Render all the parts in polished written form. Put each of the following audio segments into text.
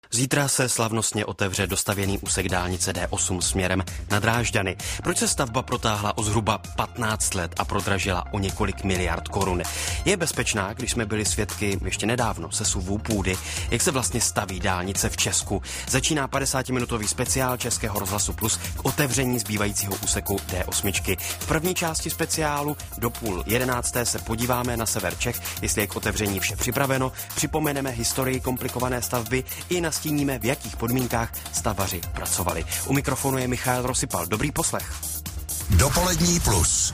Zítra se slavnostně otevře dostavěný úsek dálnice D8 směrem na Drážďany. Proč se stavba protáhla o zhruba 15 let a prodražila o několik miliard korun? Je bezpečná, když jsme byli svědky ještě nedávno sesuvů půdy? Jak se vlastně staví dálnice v Česku? Začíná 50-minutový speciál Českého rozhlasu Plus k otevření zbývajícího úseku D8. V první části speciálu do 10:30 se podíváme na sever Čech, jestli je k otevření vše připraveno, připomeneme historii komplikované stavby i nastíníme, v jakých podmínkách stavaři pracovali. U mikrofonu je Michal Rosypal. Dobrý poslech. Dopolední plus.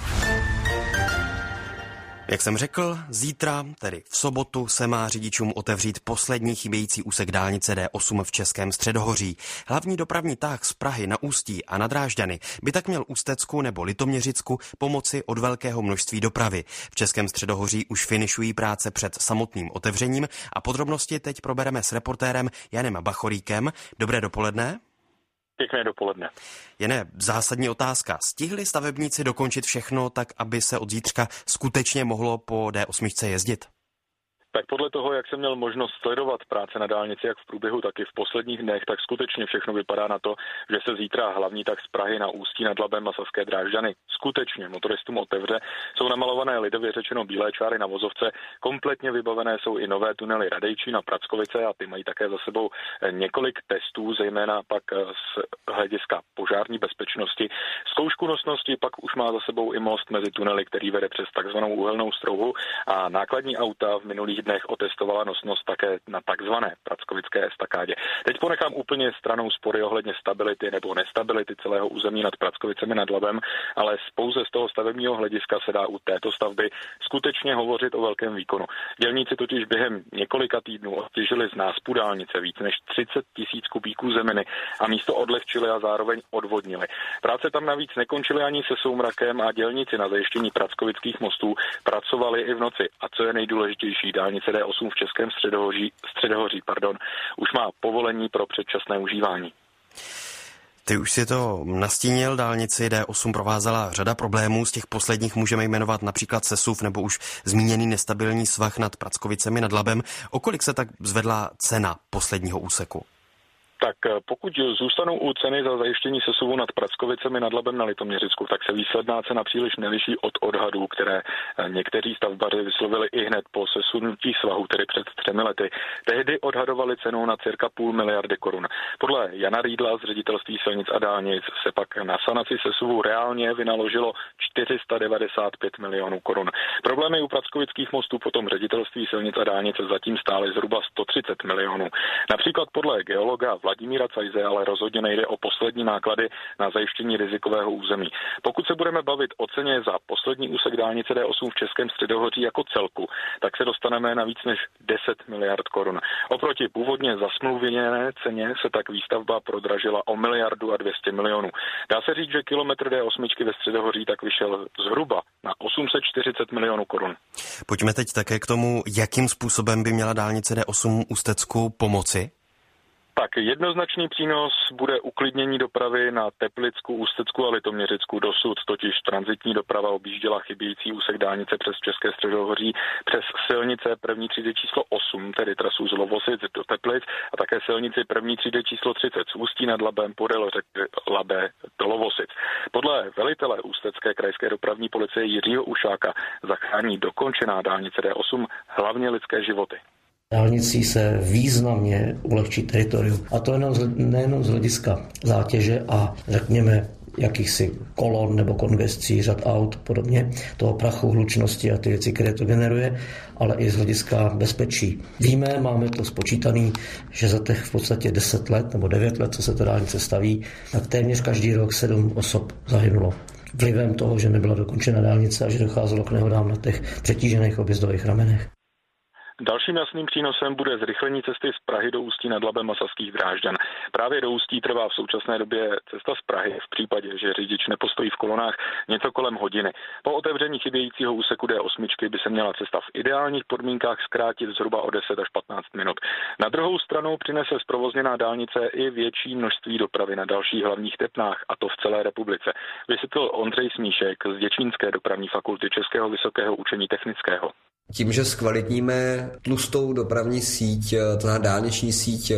Jak jsem řekl, zítra, tedy v sobotu, se má řidičům otevřít poslední chybějící úsek dálnice D8 v Českém Středohoří. Hlavní dopravní tah z Prahy na Ústí a na Drážďany by tak měl Ústecku nebo Litoměřicku pomoci od velkého množství dopravy. V Českém Středohoří už finišují práce před samotným otevřením a podrobnosti teď probereme s reportérem Janem Bachoríkem. Dobré dopoledne. Pěkné dopoledne. Jene, zásadní otázka. Stihli stavebníci dokončit všechno tak, aby se od zítřka skutečně mohlo po D8 jezdit? Tak podle toho, jak jsem měl možnost sledovat práce na dálnici, jak v průběhu, tak i v posledních dnech, tak skutečně všechno vypadá na to, že se zítra hlavní tah z Prahy na Ústí nad Labem a Saské Drážďany skutečně motoristům otevře. Jsou namalované lidově řečeno bílé čáry na vozovce, kompletně vybavené jsou i nové tunely Radejčín a Prackovice a ty mají také za sebou několik testů, zejména pak z hlediska požární bezpečnosti. Zkoušku nosnosti pak už má za sebou i most mezi tunely, který vede přes takzvanou uhelnou strouhu a nákladní auta v minulých dnech otestovala nosnost také na takzvané prackovické estakádě. Teď ponechám úplně stranou spory ohledně stability nebo nestability celého území nad Prackovicemi nad Labem, ale pouze z toho stavebního hlediska se dá u této stavby skutečně hovořit o velkém výkonu. Dělníci totiž během několika týdnů odtěžili z náspu dálnice víc než 30 000 kubíků zeminy a místo odlehčili a zároveň odvodnili. Práce tam navíc nekončily ani se soumrakem a dělníci na zajištění prackovických mostů pracovali i v noci. A co je nejdůležitější, dálnice D8 v Českém Středohoří už má povolení pro předčasné užívání. Ty už si to nastínil, dálnici D8 provázela řada problémů, z těch posledních můžeme jmenovat například sesuv nebo už zmíněný nestabilní svah nad Prackovicemi nad Labem. O kolik se tak zvedla cena posledního úseku? Tak pokud zůstanou u ceny za zajištění sesuvu nad Prackovicemi nad Labem na Litoměřicku, tak se výsledná cena příliš neliší od odhadů, které někteří stavbaři vyslovili i hned po sesunutí svahu, tedy před 3 lety. Tehdy odhadovali cenu na cirka 0,5 miliardy korun. Podle Jana Rýdla z Ředitelství silnic a dálnic se pak na sanaci sesuvu reálně vynaložilo 495 milionů korun. Problémy u prackovických mostů potom Ředitelství silnic a dálnic zatím stály zhruba 130 milionů. Například podle geologa Vladimíra Cajze, ale rozhodně nejde o poslední náklady na zajištění rizikového území. Pokud se budeme bavit o ceně za poslední úsek dálnice D8 v Českém Středohoří jako celku, tak se dostaneme na víc než 10 miliard korun. Oproti původně zasmluvněné ceně se tak výstavba prodražila o 1 miliardu a 200 milionů. Dá se říct, že kilometr D8 ve Středohoří tak vyšel zhruba na 840 milionů korun. Pojďme teď také k tomu, jakým způsobem by měla dálnice D8 Ústecku pomoci. Tak jednoznačný přínos bude uklidnění dopravy na Teplicku, Ústecku a Litoměřicku. Dosud totiž tranzitní doprava objížděla chybějící úsek dálnice přes České Středohoří přes silnice první třídy číslo 8, tedy trasu z Lovosic do Teplic, a také silnici první třídy číslo 30 z Ústí nad Labem podél řeky Labe do Lovosic. Podle velitele Ústecké krajské dopravní policie Jiřího Ušáka zachrání dokončená dálnice D8 hlavně lidské životy. Dálnicí se významně ulehčí teritorium. A to nejenom z hlediska zátěže a řekněme jakýchsi kolon nebo kongescí, řad aut, podobně, toho prachu, hlučnosti a ty věci, které to generuje, ale i z hlediska bezpečí. Víme, máme to spočítaný, že za těch v podstatě 10 let nebo 9 let, co se ta dálnice staví, tak téměř každý rok 7 osob zahynulo. Vlivem toho, že nebyla dokončena dálnice a že docházelo k nehodám na těch přetížených objezdových ramenech. Dalším jasným přínosem bude zrychlení cesty z Prahy do Ústí nad Labem a Saských Drážďan. Právě do Ústí trvá v současné době cesta z Prahy v případě, že řidič nepostojí v kolonách něco kolem hodiny. Po otevření chybějícího úseku D8 by se měla cesta v ideálních podmínkách zkrátit zhruba o 10 až 15 minut. Na druhou stranu přinese zprovozněná dálnice i větší množství dopravy na dalších hlavních tepnách, a to v celé republice, vysvětlil Ondřej Smíšek z Děčínské dopravní fakulty Českého vysokého učení technického. Tím, že zkvalitníme tlustou dopravní síť, to znamená dálniční síť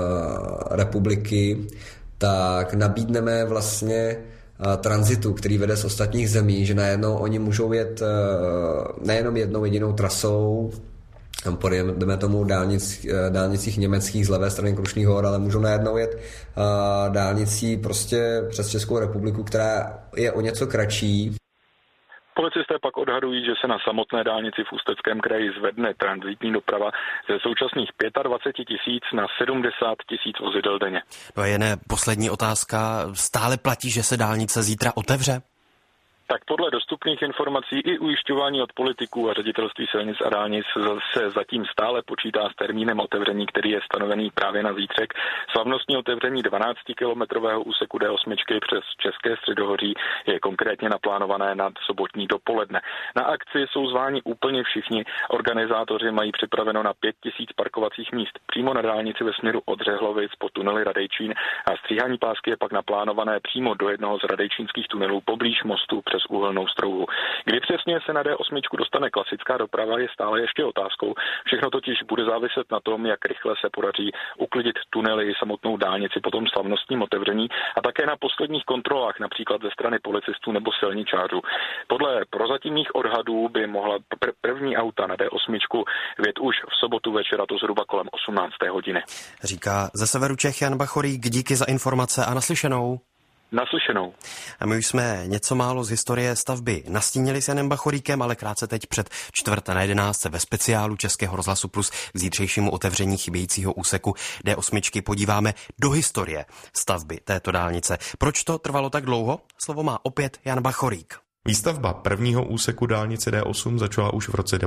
republiky, tak nabídneme vlastně tranzitu, který vede z ostatních zemí, že najednou oni můžou jet nejenom jednou jedinou trasou, podjedeme tomu dálnicích německých z levé strany Krušných hor, ale můžou najednou jet dálnicí prostě přes Českou republiku, která je o něco kratší. Policisté pak odhadují, že se na samotné dálnici v Ústeckém kraji zvedne tranzitní doprava ze současných 25 000 na 70 000 vozidel denně. No a jen poslední otázka. Stále platí, že se dálnice zítra otevře? Tak podle dostupných informací i ujišťování od politiků a ředitelství silnic a dálnic se zatím stále počítá s termínem otevření, který je stanovený právě na zítřek. Slavnostní otevření 12-kilometrového úseku D8 přes České středohoří je konkrétně naplánované na sobotní dopoledne. Na akci jsou zváni úplně všichni. Organizátoři mají připraveno na 5 000 parkovacích míst přímo na dálnici ve směru od Řehlovic po tuneli Radejčín a stříhání pásky je pak naplánované přímo do jednoho z radejčínských tunelů poblíž mostu přes Uhelnou Strouhu. Kdy přesně se na D8 dostane klasická doprava, je stále ještě otázkou. Všechno totiž bude záviset na tom, jak rychle se podaří uklidit tunely i samotnou dálnici po tom slavnostním otevření a také na posledních kontrolách, například ze strany policistů nebo silničářů. Podle prozatímních odhadů by mohla první auta na D8 vjet už v sobotu večera, to zhruba kolem 18. hodiny. Říká ze severu Čech Jan Bachorík, díky za informace a naslyšenou. Naslyšenou. A my už jsme něco málo z historie stavby nastínili s Janem Bachoríkem, ale krátce teď před 10:45 ve speciálu Českého rozhlasu Plus k zítřejšímu otevření chybějícího úseku D8 podíváme do historie stavby této dálnice. Proč to trvalo tak dlouho? Slovo má opět Jan Bachorík. Výstavba prvního úseku dálnice D8 začala už v roce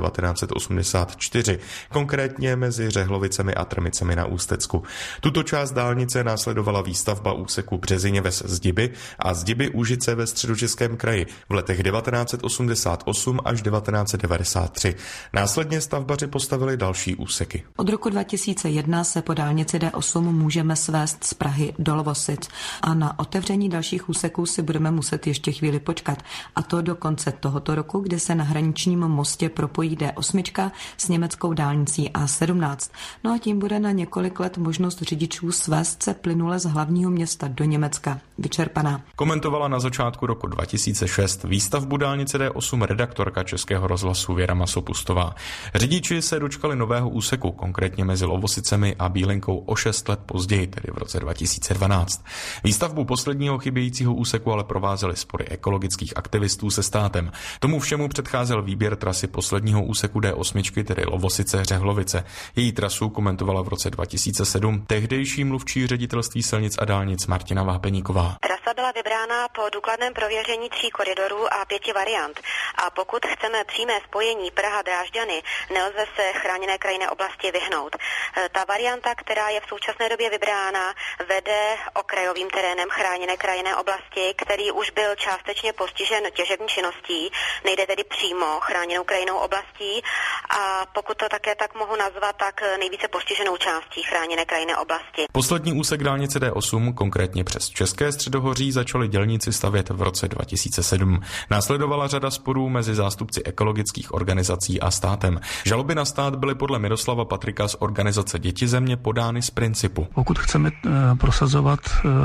1984, konkrétně mezi Řehlovicemi a Trmicemi na Ústecku. Tuto část dálnice následovala výstavba úseku Březiněves-Zdiby a Zdiby-Úžice ve Středočeském kraji v letech 1988 až 1993. Následně stavbaři postavili další úseky. Od roku 2001 se po dálnici D8 můžeme svést z Prahy do Lovosic a na otevření dalších úseků si budeme muset ještě chvíli počkat. A to do konce tohoto roku, kdy se na hraničním mostě propojí D8 s německou dálnicí A17. No a tím bude na několik let možnost řidičů svést se plynule z hlavního města do Německa vyčerpaná. Komentovala na začátku roku 2006 výstavbu dálnice D8 redaktorka Českého rozhlasu Věra Masopustová. Řidiči se dočkali nového úseku, konkrétně mezi Lovosicemi a Bílenkou o 6 let později, tedy v roce 2012. Výstavbu posledního chybějícího úseku ale provázely spory ekologických aktivistů se státem. Tomu všemu předcházel výběr trasy posledního úseku D8, tedy Lovosice Řehlovice. Její trasu komentovala v roce 2007 tehdejší mluvčí ředitelství silnic a dálnic Martina Vápeníková. Trasa byla vybrána po důkladném prověření 3 koridorů a 5 variant. A pokud chceme přímé spojení Praha-Drážďany, nelze se chráněné krajinné oblasti vyhnout. Ta varianta, která je v současné době vybrána, vede okrajovým terénem chráněné krajinné oblasti, který už byl částečně postižen těžební činností, nejde tedy přímo chráněnou krajinnou oblastí a pokud to také tak mohu nazvat, tak nejvíce postiženou částí chráněné krajinné oblasti. Poslední úsek dálnice D8, konkrétně přes České středohoří, začali dělníci stavět v roce 2007. Následovala řada sporů mezi zástupci ekologických organizací a státem. Žaloby na stát byly podle Miroslava Patrika z organizace Děti země podány z principu. Pokud chceme prosazovat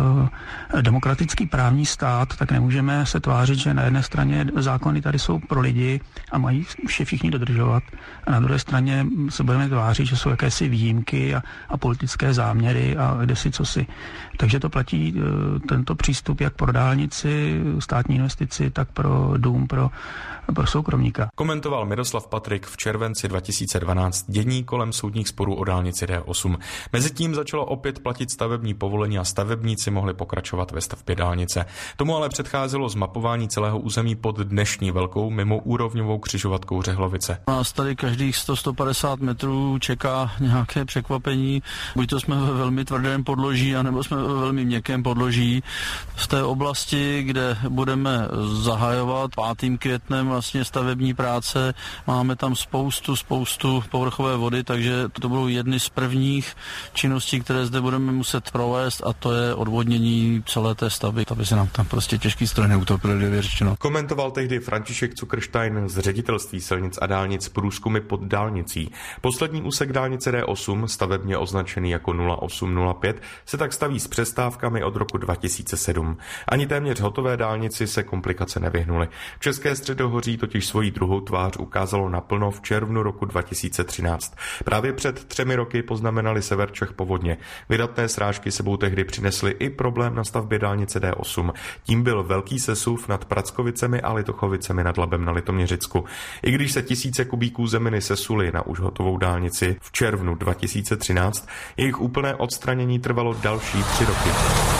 demokratický právní stát, tak nemůžeme se tvářit, že na jedné straně zákony tady jsou pro lidi a mají všichni dodržovat a na druhé straně se budeme tvářit, že jsou jakési výjimky a politické záměry a kdesi cosi. Takže to platí tento přístup jak pro dálnici, státní investici, tak pro dům, pro soukromníka. Komentoval Miroslav Patrik v červenci 2012 dění kolem soudních sporů o dálnici D8. Mezitím začalo opět platit stavební povolení a stavebníci mohli pokračovat ve stavbě dálnice. Tomu ale předcházelo zmapování celého území pod dnešní velkou mimoúrovňovou křižovatkou Řehlovice. Nás tady každých 100-150 metrů čeká nějaké překvapení. Buď to jsme ve velmi tvrdém podloží, anebo jsme ve velmi měkkém podloží. V té oblasti, kde budeme zahajovat 5. květnem vlastně stavební práce, máme tam spoustu povrchové vody, takže to budou jedny z prvních činností, které zde budeme muset provést, a to je odvodnění celé té stavby, aby se nám tam prostě těžký stroj neutopil, řečeno. Komentoval tehdy František Zuckerstein z Ředitelství silnic a dálnic průzkumy pod dálnicí. Poslední úsek dálnice D8, stavebně označený jako 0805, se tak staví s přestávkami od roku 2007. Ani téměř hotové dálnici se komplikace nevyhnuly. České středohoří totiž svoji druhou tvář ukázalo naplno v červnu roku 2013. Právě před 3 roky poznamenali sever Čech povodně. Vydatné srážky sebou tehdy přinesly i problém na stavbě dálnice D8. Tím byl velký sesuv nad Prackovicemi a Litochovicemi nad Labem na Litoměřicku. I když se tisíce kubíků zeminy sesuly na už hotovou dálnici v červnu 2013, jejich úplné odstranění trvalo další 3 roky.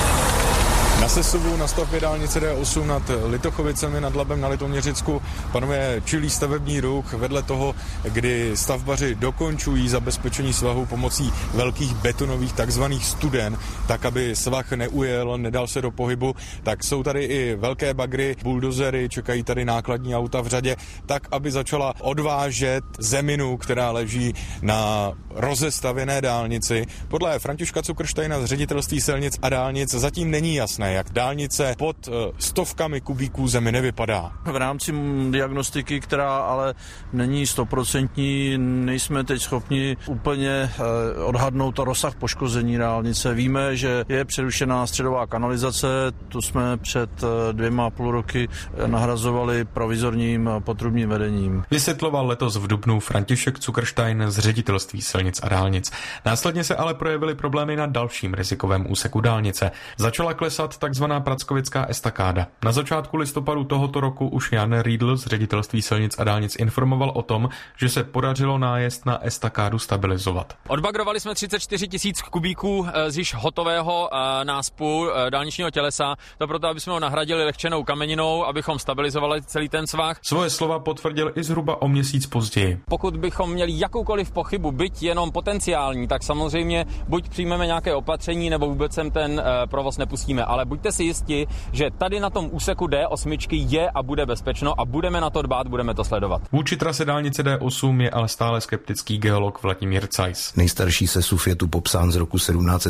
Na sesuvu na stavbě dálnice D8 nad Litochovicemi nad Labem na Litoměřicku panuje čilý stavební ruch vedle toho, kdy stavbaři dokončují zabezpečení svahu pomocí velkých betonových takzvaných studen, tak aby svah neujel, nedal se do pohybu, tak jsou tady i velké bagry, buldozery, čekají tady nákladní auta v řadě, tak aby začala odvážet zeminu, která leží na rozestavěné dálnici. Podle Františka Zuckersteina z Ředitelství silnic a dálnic zatím není jasné, jak dálnice pod stovkami kubíků zeminy vypadá. V rámci diagnostiky, která ale není 100%, nejsme teď schopni úplně odhadnout rozsah poškození dálnice. Víme, že je přerušená středová kanalizace, tu jsme před 2,5 roky nahrazovali provizorním potrubním vedením. Vysvětloval letos v dubnu František Zuckerstein z Ředitelství silnic a dálnic. Následně se ale projevily problémy na dalším rizikovém úseku dálnice. Začala klesat takzvaná prackovická estakáda. Na začátku listopadu tohoto roku už Jan Riedl z Ředitelství silnic a dálnic informoval o tom, že se podařilo nájezd na estakádu stabilizovat. Odbagrovali jsme 34 000 kubíků z již hotového náspu dálničního tělesa, to proto, aby jsme ho nahradili lehčenou kameninou, abychom stabilizovali celý ten svah. Svoje slova potvrdil i zhruba o měsíc později. Pokud bychom měli jakoukoliv pochybu, byť jenom potenciální, tak samozřejmě buď přijmeme nějaké opatření, nebo vůbec sem ten provoz nepustíme, ale buďte si jisti, že tady na tom úseku D8 je a bude bezpečno a budeme na to dbát, budeme to sledovat. Vůči trase dálnice D8 je ale stále skeptický geolog Vladimír Cajs. Nejstarší sesuv je tu popsán z roku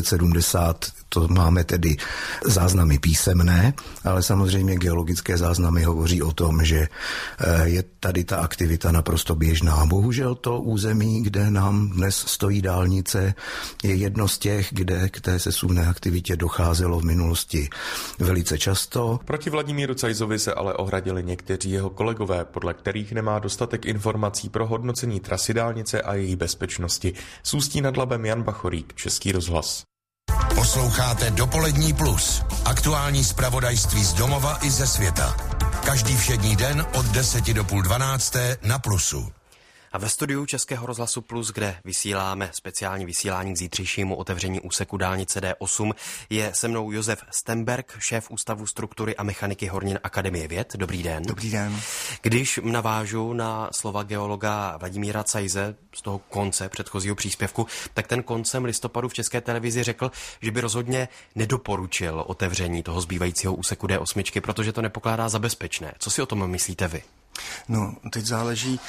1770, to máme tedy záznamy písemné, ale samozřejmě geologické záznamy hovoří o tom, že je tady ta aktivita naprosto běžná. Bohužel to území, kde nám dnes stojí dálnice, je jedno z těch, kde k té sesuvné aktivitě docházelo v minulosti velice často. Proti Vladimíru Cajsovi se ale ohradili někteří jeho kolegové, podle kterých nemá dostatek informací pro hodnocení trasy dálnice a její bezpečnosti. Z Ústí nad Labem Jan Bachorík, Český rozhlas. Posloucháte Dopolední plus. Aktuální zpravodajství z domova i ze světa. Každý všední den od 10 do půl 12 na Plusu. A ve studiu Českého rozhlasu Plus, kde vysíláme speciální vysílání k zítřejšímu otevření úseku dálnice D8, je se mnou Josef Stemberg, šéf Ústavu struktury a mechaniky Hornin Akademie věd. Dobrý den. Dobrý den. Když navážu na slova geologa Vladimíra Cajse z toho konce předchozího příspěvku, tak ten koncem listopadu v České televizi řekl, že by rozhodně nedoporučil otevření toho zbývajícího úseku D8, protože to nepokládá za bezpečné. Co si o tom myslíte vy? No, teď záleží,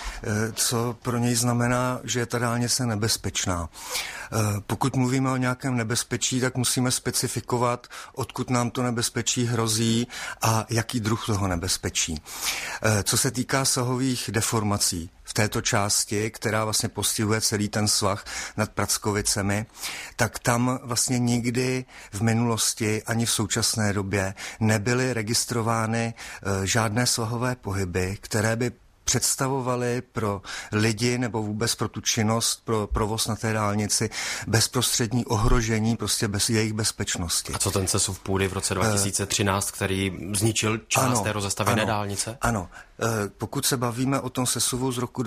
co pro něj znamená, že je ta dálnice nebezpečná. Pokud mluvíme o nějakém nebezpečí, tak musíme specifikovat, odkud nám to nebezpečí hrozí a jaký druh toho nebezpečí. Co se týká sahových deformací v této části, která vlastně postihuje celý ten svah nad Prackovicemi, tak tam vlastně nikdy v minulosti ani v současné době nebyly registrovány žádné svahové pohyby, které by představovaly pro lidi nebo vůbec pro tu činnost, pro provoz na té dálnici bezprostřední ohrožení prostě bez jejich bezpečnosti. A co ten sesuv půdy v roce 2013, který zničil část té rozestavěné dálnice? Ano. Pokud se bavíme o tom sesuvu z roku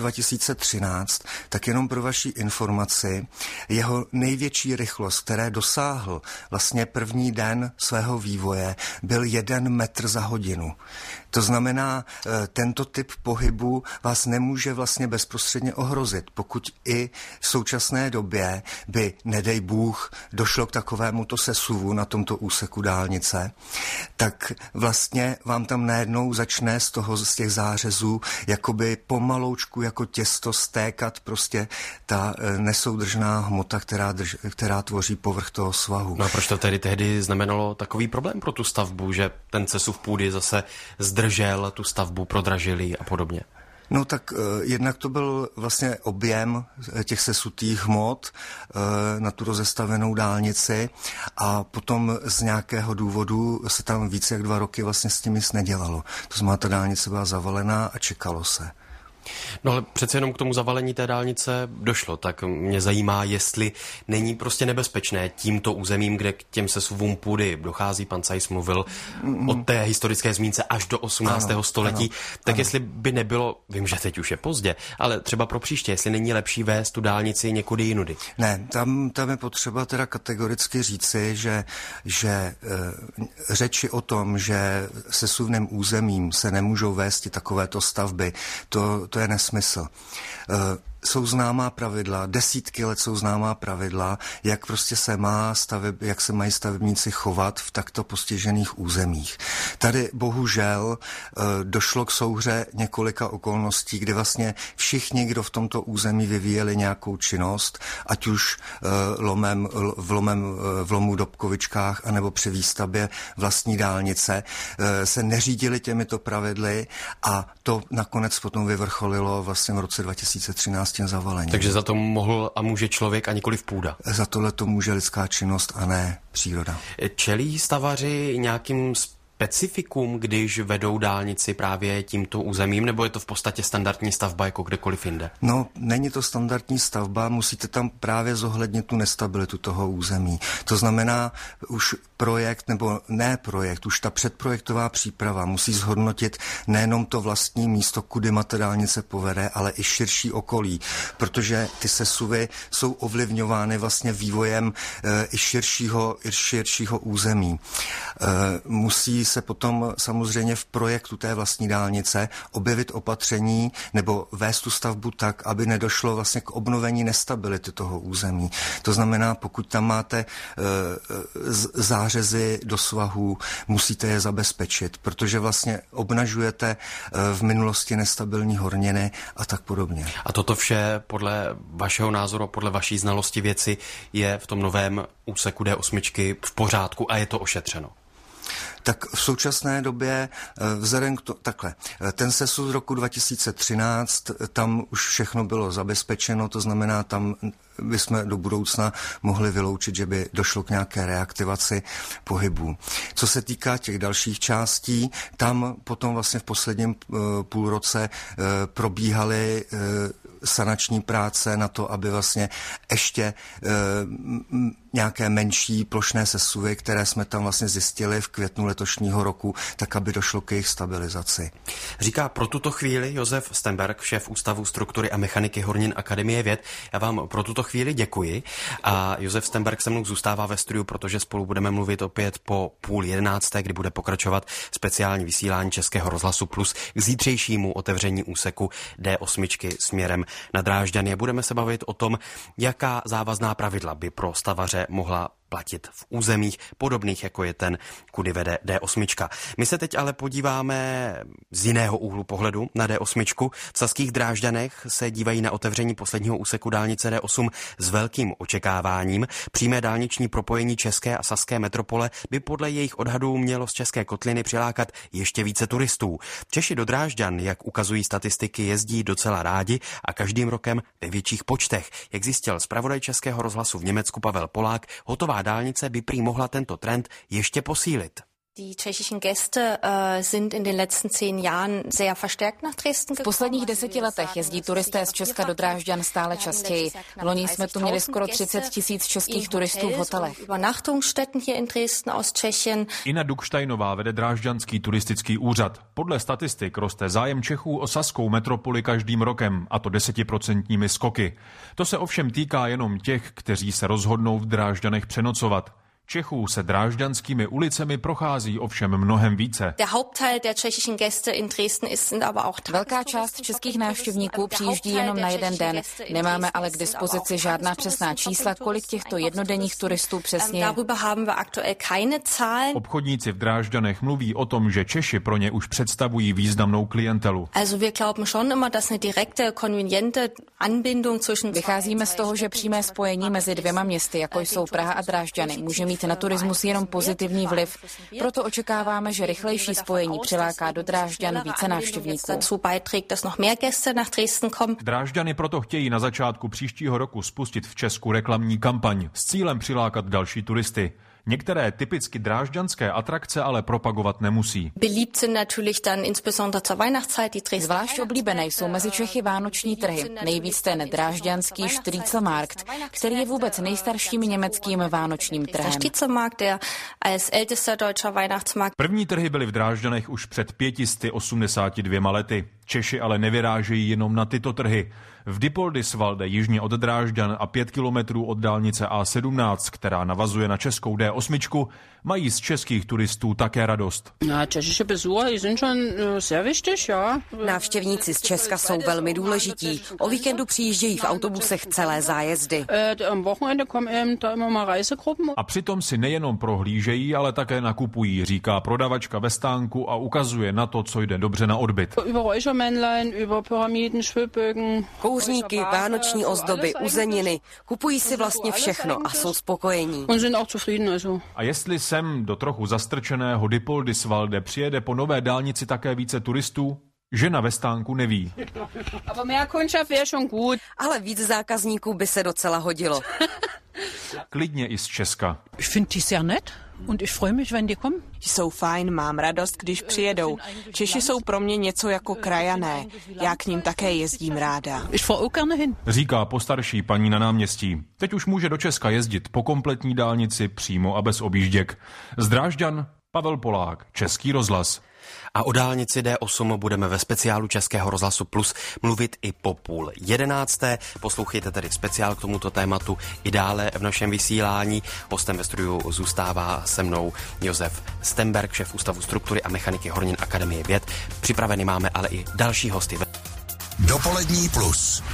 2013, tak jenom pro vaši informaci, jeho největší rychlost, které dosáhl vlastně první den svého vývoje, byl 1 metr za hodinu. To znamená, tento typ pohybu sesuvu vás nemůže vlastně bezprostředně ohrozit. Pokud i v současné době by, nedej Bůh, došlo k takovémuto sesuvu na tomto úseku dálnice, tak vlastně vám tam najednou začne z těch zářezů jakoby pomaloučku jako těsto stékat prostě ta nesoudržná hmota, která tvoří povrch toho svahu. No a proč to tehdy znamenalo takový problém pro tu stavbu, že ten sesuv půdy zase zdržel tu stavbu, prodražil ji a podobně? No tak jednak to byl vlastně objem těch sesutých hmot na tu rozestavenou dálnici a potom z nějakého důvodu se tam více jak 2 roky vlastně s tím nic nedělalo. To znamená, ta dálnice byla zavalená a čekalo se. No ale přece jenom k tomu zavalení té dálnice došlo, tak mě zajímá, jestli není prostě nebezpečné tímto územím, kde k těm sesuvům půdy dochází, pan Seiss mluvil o té historické zmínce až do 18. století, tak jestli by nebylo, vím, že teď už je pozdě, ale třeba pro příště, jestli není lepší vést tu dálnici někudy jinudy. Ne, tam je potřeba teda kategoricky říci, že řeči o tom, že sesuvným územím se nemůžou vést takovéto stavby, to je nesmysl. Jsou známá pravidla, desítky let jsou známá pravidla, jak prostě jak se mají stavebníci chovat v takto postižených územích. Tady bohužel došlo k souhře několika okolností, kdy vlastně všichni, kdo v tomto území vyvíjeli nějakou činnost, ať už v lomu Dobkovičkách, anebo při výstavbě vlastní dálnice, se neřídili těmito pravidly a to nakonec potom vyvrcholilo vlastně v roce 2013 zavalení. Takže za to mohl a může člověk a nikoliv půda. Za tohle to může lidská činnost a ne příroda. Čelí stavaři nějakým specifikum, když vedou dálnici právě tímto územím, nebo je to v podstatě standardní stavba jako kdekoliv jinde? No, není to standardní stavba, musíte tam právě zohlednit tu nestabilitu toho území. To znamená, už projekt, nebo ne projekt, už ta předprojektová příprava musí zhodnotit nejenom to vlastní místo, kudy ta dálnice povede, ale i širší okolí, protože ty sesuvy jsou ovlivňovány vlastně vývojem i širšího území. Musí se potom samozřejmě v projektu té vlastní dálnice objevit opatření nebo vést tu stavbu tak, aby nedošlo vlastně k obnovení nestability toho území. To znamená, pokud tam máte zářezy do svahů, musíte je zabezpečit, protože vlastně obnažujete v minulosti nestabilní horniny a tak podobně. A toto vše podle vašeho názoru, podle vaší znalosti věci je v tom novém úseku D8 v pořádku a je to ošetřeno? Tak v současné době vzhledem k takhle, ten sesuv z roku 2013, tam už všechno bylo zabezpečeno, to znamená, tam bychom do budoucna mohli vyloučit, že by došlo k nějaké reaktivaci pohybů. Co se týká těch dalších částí, tam potom vlastně v posledním půlroce probíhaly sanační práce na to, aby vlastně ještě nějaké menší plošné sesuvy, které jsme tam vlastně zjistili v květnu letošního roku, tak aby došlo k jejich stabilizaci. Říká pro tuto chvíli Josef Stenberg, šéf Ústavu struktury a mechaniky hornin Akademie věd. Já vám pro tuto chvíli děkuji a Josef Stenberg se mnou zůstává ve studiu, protože spolu budeme mluvit opět po 10:30, kdy bude pokračovat speciální vysílání Českého rozhlasu Plus k zítřejšímu otevření úseku D8 směrem na Drážďany. Budeme se bavit o tom, jaká závazná pravidla by pro stavaře mohla platit v územích podobných, jako je ten, kudy vede D8. My se teď ale podíváme z jiného úhlu pohledu na D8. V Saských Drážďanech se dívají na otevření posledního úseku dálnice D8 s velkým očekáváním. Přímé dálniční propojení české a saské metropole by podle jejich odhadů mělo z České kotliny přilákat ještě více turistů. Češi do Drážďan, jak ukazují statistiky, jezdí docela rádi a každým rokem ve větších počtech. Jak zjistil zpravodaj Českého rozhlasu v Německu Pavel Polák, hotová dálnice by prý mohla tento trend ještě posílit. V posledních 10 letech jezdí turisté z Česka do Drážďan stále častěji. Loni jsme tu měli skoro 30 000 českých turistů v hotelech. Ina Dukštajnová vede Drážďanský turistický úřad. Podle statistik roste zájem Čechů o saskou metropoli každým rokem, a to 10% skoky. To se ovšem týká jenom těch, kteří se rozhodnou v Drážďanech přenocovat. Čechů se drážďanskými ulicemi prochází ovšem mnohem více. Velká část českých návštěvníků přijíždí jenom na jeden den. Nemáme ale k dispozici žádná přesná čísla, kolik těchto jednodenních turistů přesně je. Obchodníci v Drážďanech mluví o tom, že Češi pro ně už představují významnou klientelu. Vycházíme z toho, že přímé spojení mezi dvěma městy, jako jsou Praha a Drážďany, může mít na turismus jenom pozitivní vliv. Proto očekáváme, že rychlejší spojení přiláká do Drážďan více návštěvníků. Drážďany proto chtějí na začátku příštího roku spustit v Česku reklamní kampaň s cílem přilákat další turisty. Některé typicky drážďanské atrakce ale propagovat nemusí. Zvlášť oblíbené jsou mezi Čechy vánoční trhy. Nejvíc ten drážďanský Striezelmarkt, který je vůbec nejstarším německým vánočním trhem. První trhy byly v Drážďanech už před 582 lety. Češi ale nevyrážejí jenom na tyto trhy. V Dippoldiswalde jižně od Drážďan a 5 kilometrů od dálnice A17, která navazuje na českou D8, mají z českých turistů také radost. Návštěvníci z Česka jsou velmi důležití. O víkendu přijíždějí v autobusech celé zájezdy. A přitom si nejenom prohlížejí, ale také nakupují, říká prodavačka ve stánku a ukazuje na to, co jde dobře na odbyt. Kouřníky, vánoční ozdoby, uzeniny. Kupují si vlastně všechno a jsou spokojení. A jestli sem do trochu zastrčeného Dippoldiswalde přijede po nové dálnici také více turistů, žena ve stánku neví. Ale víc zákazníků by se docela hodilo. Klidně i z Česka. Jsou fajn, mám radost, když přijedou. Češi jsou pro mě něco jako krajané. Já k ním také jezdím ráda. Říká postarší paní na náměstí. Teď už může do Česka jezdit po kompletní dálnici přímo a bez objížděk. Z Drážďan Pavel Polák, Český rozhlas. A o dálnici D8 budeme ve speciálu Českého rozhlasu Plus mluvit i po 10:30. Poslouchejte tedy speciál k tomuto tématu i dále v našem vysílání. Hostem ve studiu zůstává se mnou Josef Stemberg, šéf Ústavu struktury a mechaniky Hornin Akademie věd. Připraveny máme ale i další hosty. Dopolední plus.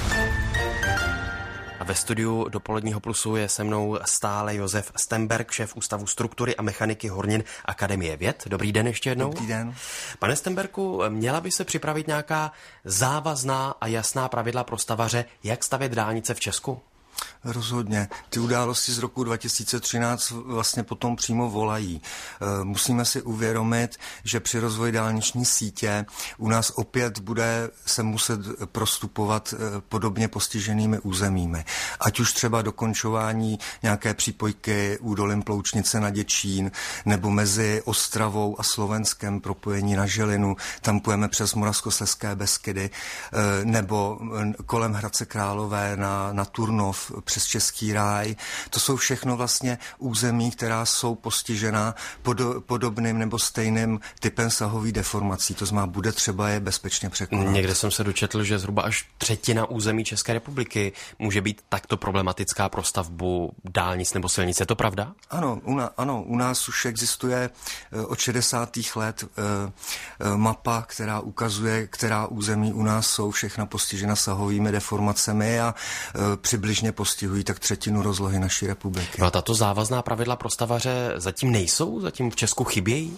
A ve studiu Dopoledního plusu je se mnou stále Josef Stemberg, šéf Ústavu struktury a mechaniky Hornin Akademie věd. Dobrý den ještě jednou. Dobrý den. Pane Stemberku, měla by se připravit nějaká závazná a jasná pravidla pro stavaře, jak stavět dálnice v Česku? Rozhodně. Ty události z roku 2013 vlastně potom přímo volají. Musíme si uvědomit, že při rozvoji dálniční sítě u nás opět bude se muset prostupovat podobně postiženými územími. Ať už třeba dokončování nějaké přípojky údolím Ploučnice na Děčín, nebo mezi Ostravou a Slovenskem propojení na Žilinu, tam půjdeme přes Moravskoslezské Beskydy, nebo kolem Hradce Králové na Turnov, přes Český ráj. To jsou všechno vlastně území, která jsou postižena podobným nebo stejným typem sahových deformací. To znamená, bude třeba je bezpečně překonat. Někde jsem se dočetl, že zhruba až 1/3 území České republiky může být takto problematická pro stavbu dálnic nebo silnic. Je to pravda? Ano, u nás už existuje od 60. let mapa, která ukazuje, která území u nás jsou všechna postižena sahovými deformacemi a přibližně postihují tak 1/3 rozlohy naší republiky. No a tato závazná pravidla pro stavaře zatím nejsou? Zatím v Česku chybějí?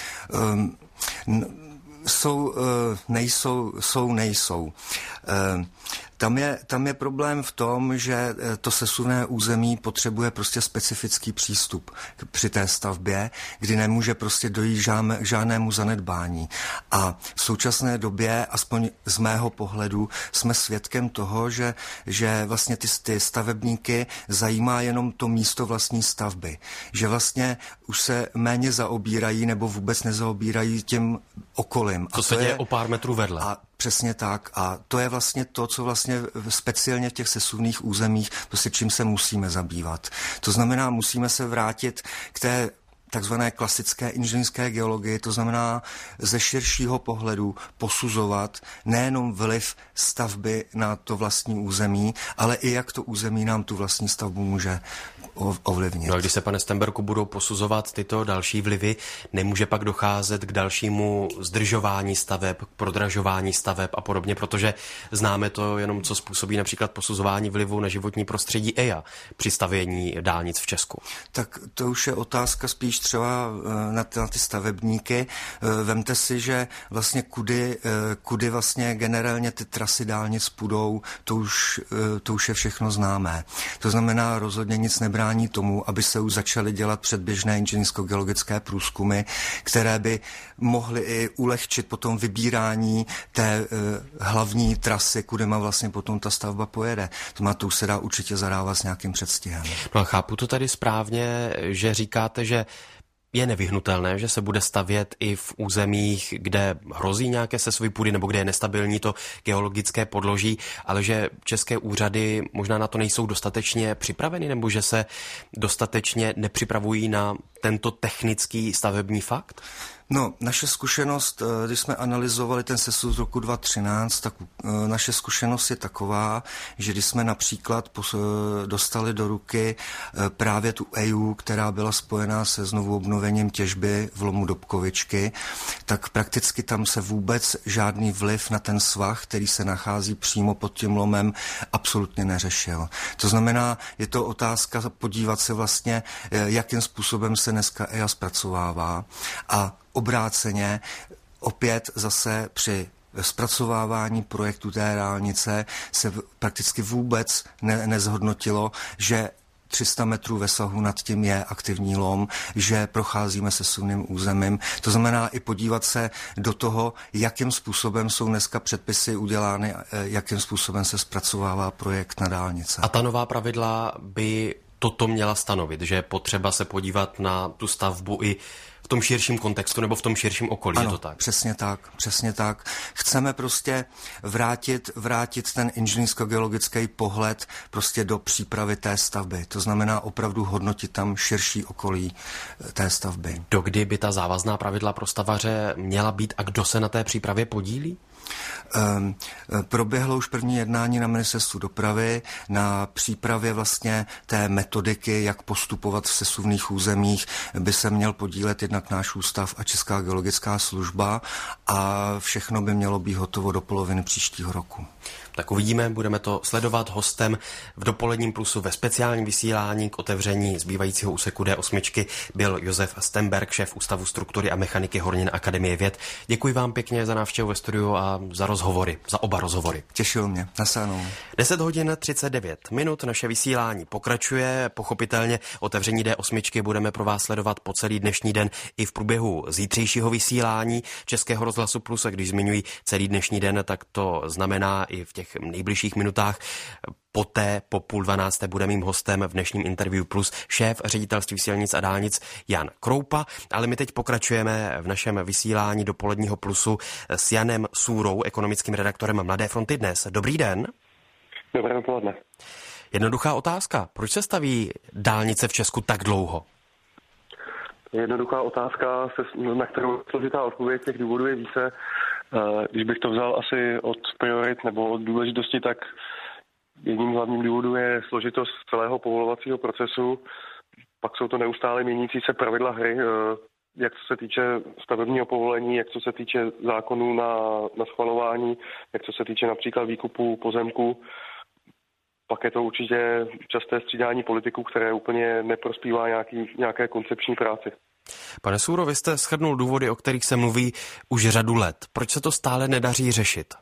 Nejsou. Tam je problém v tom, že to sesuvné území potřebuje prostě specifický přístup při té stavbě, kdy nemůže prostě dojít k žádnému zanedbání. A v současné době, aspoň z mého pohledu, jsme svědkem toho, že vlastně ty stavebníky zajímá jenom to místo vlastní stavby. Že vlastně už se méně zaobírají nebo vůbec nezaobírají tím okolím. To se děje o pár metrů vedle. Přesně tak. A to je vlastně to, co vlastně speciálně v těch sesuvných územích, prostě čím se musíme zabývat. To znamená, musíme se vrátit k té takzvané klasické inženýrské geologii, to znamená ze širšího pohledu posuzovat nejenom vliv stavby na to vlastní území, ale i jak to území nám tu vlastní stavbu může ovlivnit. No a když se, pane Stemberku, budou posuzovat tyto další vlivy, nemůže pak docházet k dalšímu zdržování staveb, k prodražování staveb a podobně, protože známe to jenom, co způsobí například posuzování vlivu na životní prostředí EIA při stavění dálnic v Česku. Tak to už je otázka spíš třeba na ty stavebníky. Vemte si, že vlastně kudy vlastně generálně ty trasy dálnic půjdou, to už je všechno známé. To znamená, rozhodně nic nebrání tomu, aby se už začaly dělat předběžné inženýrsko-geologické průzkumy, které by mohly i ulehčit potom vybírání té hlavní trasy, kudy má vlastně potom ta stavba pojede. To už se dá určitě zadávat s nějakým předstihem. No a chápu to tady správně, že říkáte, že je nevyhnutelné, že se bude stavět i v územích, kde hrozí nějaké sesuvy půdy nebo kde je nestabilní to geologické podloží, ale že české úřady možná na to nejsou dostatečně připraveny nebo že se dostatečně nepřipravují na tento technický stavební fakt? No, naše zkušenost, když jsme analyzovali ten sesuv z roku 2013, tak naše zkušenost je taková, že když jsme například dostali do ruky právě tu EIA, která byla spojená se znovu obnovením těžby v lomu Dobkovičky, tak prakticky tam se vůbec žádný vliv na ten svah, který se nachází přímo pod tím lomem, absolutně neřešil. To znamená, je to otázka podívat se vlastně, jakým způsobem se dneska EIA zpracovává a obráceně opět zase při zpracovávání projektu té dálnice se prakticky vůbec nezhodnotilo, že 300 metrů ve svahu nad tím je aktivní lom, že procházíme sesuvným územím. To znamená i podívat se do toho, jakým způsobem jsou dneska předpisy udělány, jakým způsobem se zpracovává projekt na dálnice. A ta nová pravidla by toto měla stanovit, že je potřeba se podívat na tu stavbu i v tom širším kontextu nebo v tom širším okolí, ano, je to tak? Přesně tak. Chceme prostě vrátit ten inženýrsko-geologický pohled prostě do přípravy té stavby. To znamená opravdu hodnotit tam širší okolí té stavby. Dokdy by ta závazná pravidla pro stavaře měla být a kdo se na té přípravě podílí? Proběhlo už první jednání na ministerstvu dopravy na přípravě vlastně té metodiky, jak postupovat v sesuvných územích, by se měl podílet jednak náš ústav a Česká geologická služba a všechno by mělo být hotovo do poloviny příštího roku. Tak uvidíme, budeme to sledovat. Hostem v Dopoledním plusu ve speciálním vysílání k otevření zbývajícího úseku D8 byl Josef Stemberk, šéf Ústavu struktury a mechaniky Hornin Akademie věd. Děkuji vám pěkně za návštěvu ve studiu a za rozhovory, za oba rozhovory. Těšilo mě, nasánou. 10:39, naše vysílání pokračuje. Pochopitelně otevření D8 budeme pro vás sledovat po celý dnešní den i v průběhu zítřejšího vysílání Českého rozhlasu Plus. A když zmiňuji celý dnešní den, tak to znamená i v těch nejbližších minutách. Poté po 11:30 bude mým hostem v dnešním Interview Plus šéf ředitelství silnic a dálnic Jan Kroupa, ale my teď pokračujeme v našem vysílání Dopoledního plusu s Janem Sůrou, ekonomickým redaktorem Mladé fronty Dnes. Dobrý den. Dobré dopoledne. Jednoduchá otázka. Proč se staví dálnice v Česku tak dlouho? Jednoduchá otázka, na kterou složitá odpověď, těch důvodů je více. Když bych to vzal asi od priorit nebo od důležitosti, tak jedním hlavním důvodů je složitost celého povolovacího procesu. Pak jsou to neustále měnící se pravidla hry, jak co se týče stavebního povolení, jak co se týče zákonů na schvalování, jak co se týče například výkupu pozemku. Pak je to určitě časté střídání politiků, které úplně neprospívá nějaké koncepční práci. Pane Sůro, vy jste shrnul důvody, o kterých se mluví už řadu let. Proč se to stále nedaří řešit?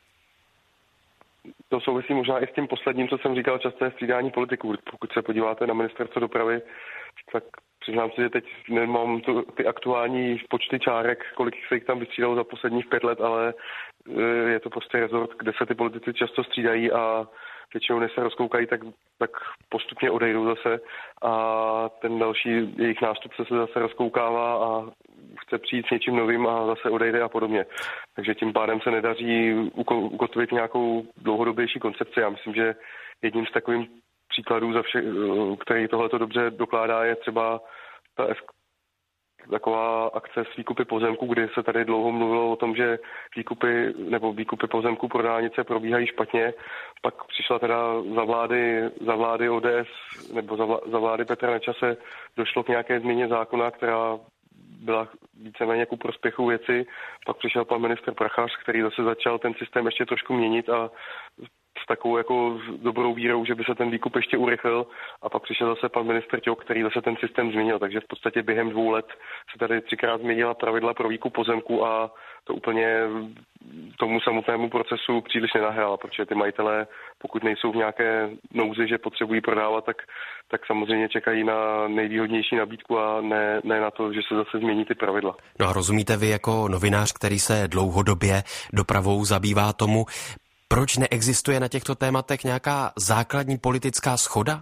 To souvisí možná i s tím posledním, co jsem říkal, časté střídání politiků. Pokud se podíváte na ministerstvo dopravy, tak přiznám si, že teď nemám ty aktuální počty čárek, kolik se jich tam vystřídalo za posledních 5 let, ale je to prostě rezort, kde se ty politici často střídají a většinou než se rozkoukají, tak postupně odejdou zase a ten další jejich nástupce se zase rozkoukává a chce přijít s něčím novým a zase odejde a podobně. Takže tím pádem se nedaří ukotvit nějakou dlouhodobější koncepci. Já myslím, že jedním z takových příkladů, který tohleto dobře dokládá, je třeba ta taková akce s výkupy pozemků, kdy se tady dlouho mluvilo o tom, že výkupy pozemků pro dálnice probíhají špatně. Pak přišla teda za vlády ODS nebo za vlády Petra Nečase došlo k nějaké změně zákona, která byla víceméně ku prospěchu věci. Pak přišel pan ministr Prachař, který zase začal ten systém ještě trošku měnit a s takovou jako dobrou vírou, že by se ten výkup ještě urychlil, a pak přišel zase pan ministr Ťok, který zase ten systém změnil, takže v podstatě během 2 let se tady 3krát změnila pravidla pro výkup pozemku a to úplně tomu samotnému procesu příliš nenahrála, protože ty majitelé, pokud nejsou v nějaké nouzi, že potřebují prodávat, tak samozřejmě čekají na nejvýhodnější nabídku a ne na to, že se zase změní ty pravidla. No a rozumíte vy jako novinář, který se dlouhodobě dopravou zabývá tomu, proč neexistuje na těchto tématech nějaká základní politická shoda?